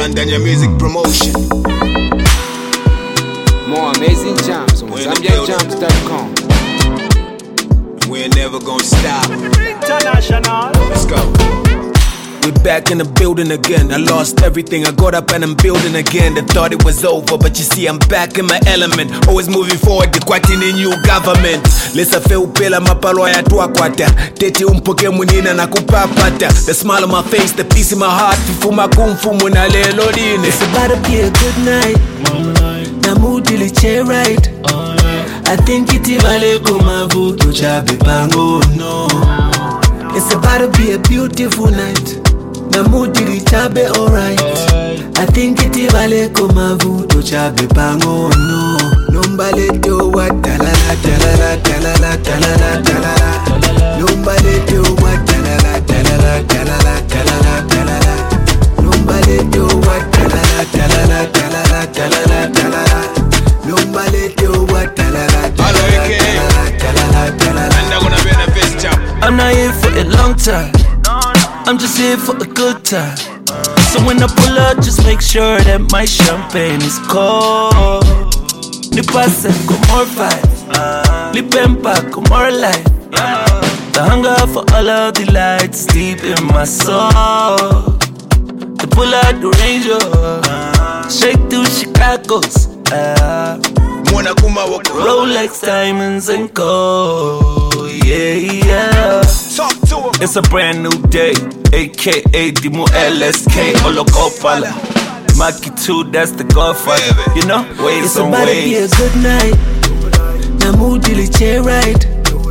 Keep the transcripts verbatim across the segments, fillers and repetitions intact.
Kalandanya Music Promotion. More amazing jams on Zambian Jams dot com. We ain't never gonna stop. International. Let's go. We back in the building again. I lost everything, I got up and I'm building again. They thought it was over, but you see I'm back in my element. Always moving forward, quite in a new government. Let's feel pela mapalo ya tuakwata. Tete umpoke munina na kupapata. The smile on my face, the peace in my heart. Fufuma kumfumu na lelo dine. It's about to be a good night. Na mood ili che right. I think iti vale kumavu tuchabe pango no. It's about to be a beautiful night. Na mood ili chabe alright. I think iti vale kumavu tuchabe pango no. Numbale do what talala talala talala talala talala. Numbale do what talala talala talala talala talala. Numbale do what talala talala talala talala talala. Numbale do what talala talala talala talala. And I'm gonna be in a best job. I'm not here for a long time. I'm just here for a good time. So when I pull up, just make sure that my champagne is cold. Ni pase con more vibes, ni pempa con more life. The hunger for all of the lights deep in my soul. To pull out the Ranger, straight through Chicago's. Uh, Mwana kuma wako. Rolex diamonds and gold, yeah, yeah. Talk to him. It's a brand new day, aka Dimo L S K Olokopala. Maki two, that's the Godfather. You know, ways It's and about to be a ways. good night. Na mood ili che right.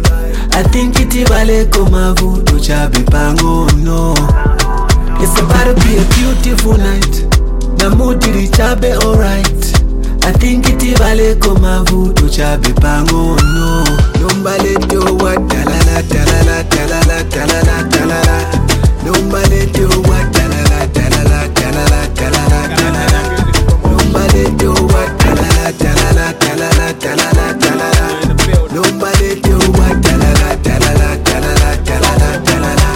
I think iti vale kumavu tuchabe pango no. It's about to be a beautiful night. Na mood ili chabe alright. I think iti vale kumavu tuchabe pango no. Numbale do what talala talala talala talala talala. Numbale do what talala talala talala talala talala. Numbale do what talala talala talala talala talala. Numbale do what talala talala talala talala talala.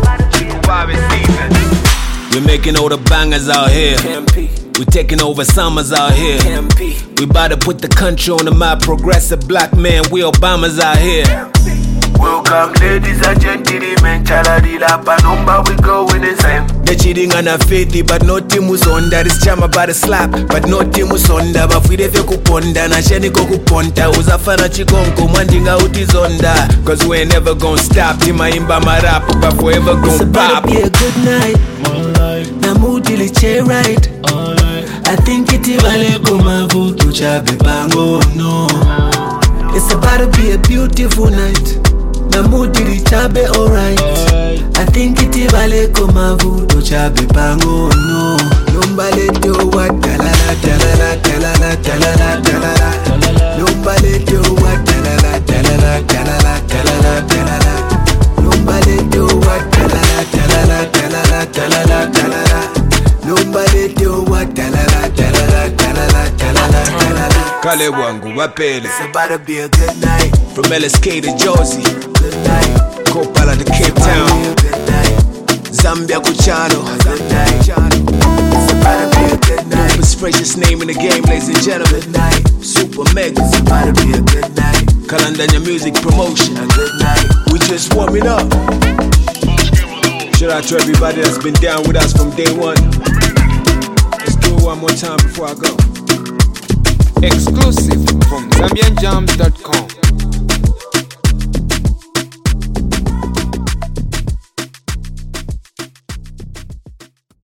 We're making all the bangers out here. We're taking over summers out here. We about to put the country on the map. Progressive black man, we Obamas out here. Welcome ladies and gentlemen, chaladila panumba, we going insane. They cheating on a faithy, but no timusonda. This chama by the slap, but no timusonda. But we defe kuponda, na sheni kuponta. Uzafana chikonko, mandinga utizonda. Cause we ain't never gonna stop. Tima imba marapu, but forever It's gonna about pop. to be a good night. Na mood ili che right. I think iti vale kumavu tuchabe pango no. It's about to be a beautiful night. Na mood ili chabe alright. I think iti vale kumavu tuchabe pango no. Numbale do what talala talala talala talala talala. Numbale do what talala talala talala talala talala. Numbale do what talala talala talala talala talala. Numbale do what talala talala talala talala talala. Kale wangu wapele. It's about to be a good night. From L S K to Josie, Good night. Kopala to Cape It's Town, about to be a good night. Zambia Kuchano. Good night. It's about to be a good night. Most precious name in the game, ladies and gentlemen. Good night. Super Mega. It's about to be a good night. Kalandanya Music Promotion. A good night. We just warming up. Shout out to everybody that's been down with us from day one. Let's do it one more time before I go. Exclusive from Zambian Jams dot com.